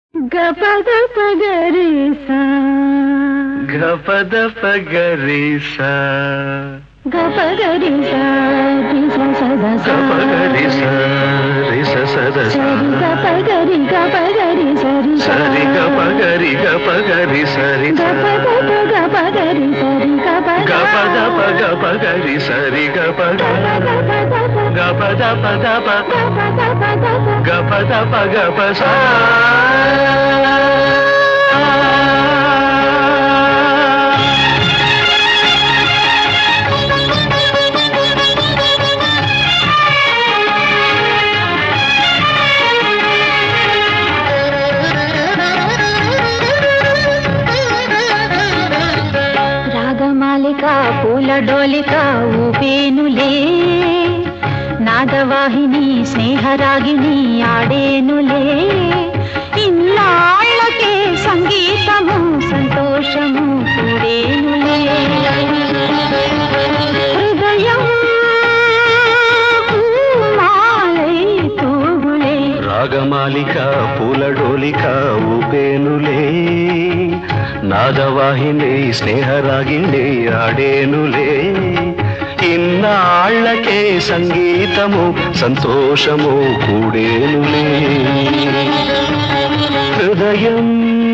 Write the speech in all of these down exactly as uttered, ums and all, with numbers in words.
గపద పగరిసా గపద పగరిసా గపగరిసా రిస సదస గపగరిసా రిస సదస సరి గపగరి గపగరి సరి సరి గపగరి గపగరి సరి గపద గపగరి సరి గపద గపద గపగరి సరి గపద గపద పద గపద గప సా రాగమాలిక పూల డోలిక ఊపేనులే నాదవాహిని స్నేహరాగిని ఆడేనులే ఇన్నాళ్ళకే సంగీతము సంతోషము కూడేనులే హృదయం పూమాలై తూగులే రాగమాలిక పూల డోలిక ఊపేనులే నాదవాహిని స్నేహరాగిణి ఆడేనులే ఇన్నాళ్ళకే సంగీతము సంతోషము కూడేనులే హృదయం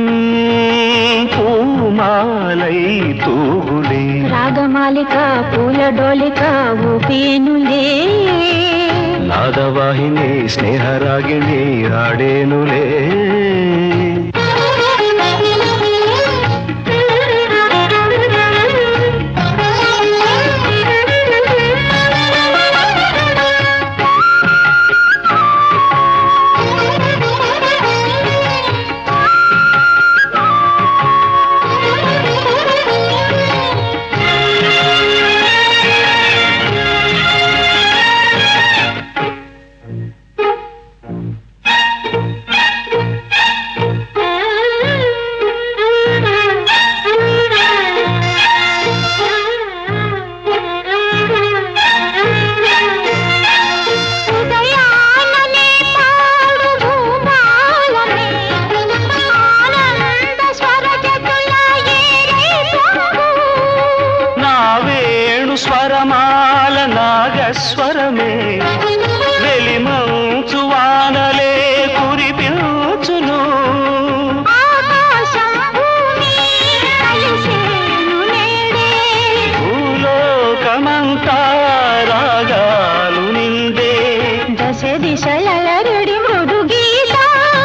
పూమాలై తూగులే రాగమాలిక పూల డోలిక ఊపేనులే నాదవాహిని స్నేహరాగిణి ఆడేనులే స్వరమాల నాగస్వరమే వెలిమంచు వానలే కురిపించును భూలోకమంతా రాగాలు నిండే దశ దిశలరడి మృదు గీత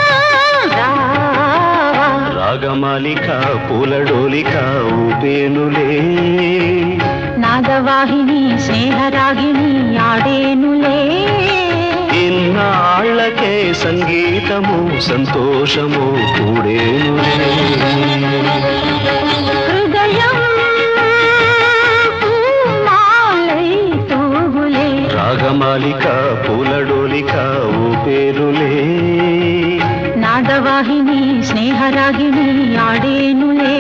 రాగమాలిక పూల డోలిక ఊపేనులే నాదవాహిని స్నేహరాగిణి ఆడేనులే ఇన్నాళ్ళకే సంగీతము సంతోషము కూడేనులే హృదయం పూమాలై తూగులే రాగమాలిక పూల డోలిక ఊపేనులే నాదవాహిని స్నేహరాగిణి ఆడేనులే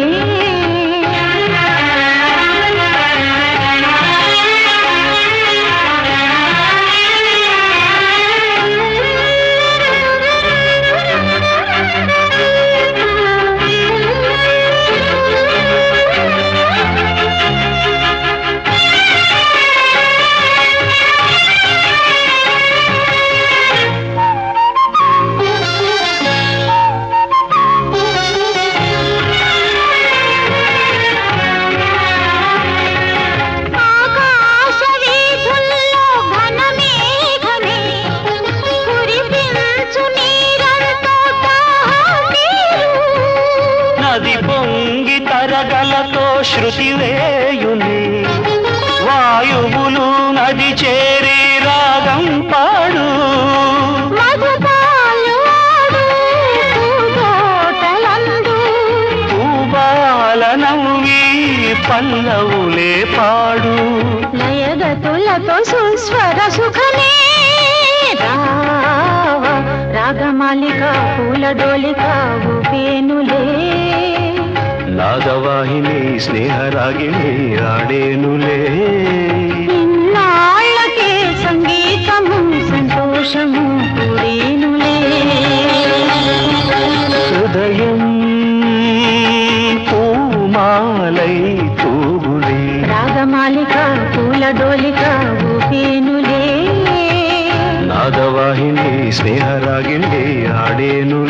నది పొంగి తరగలతో శృతి వేయుని వాయువులు నది చేరి రాగం పాడు పూబాల నవ్వి పల్లవులే పాడు లయగతులతో సుస్వర సుఖమే రాగమాలిక పూల డోలిక ఊపేనులే నాదవాహిని స్నేహరాగిణి ఆడేనులే ఇన్నాళ్ళకే సంగీతము సంతోషము కూడేనులే హృదయం పూమాలై తూగులే రాగమాలిక పూల డోలిక ఊపేనులే నాదవాహిని స్నేహరాగిణి ఆడేను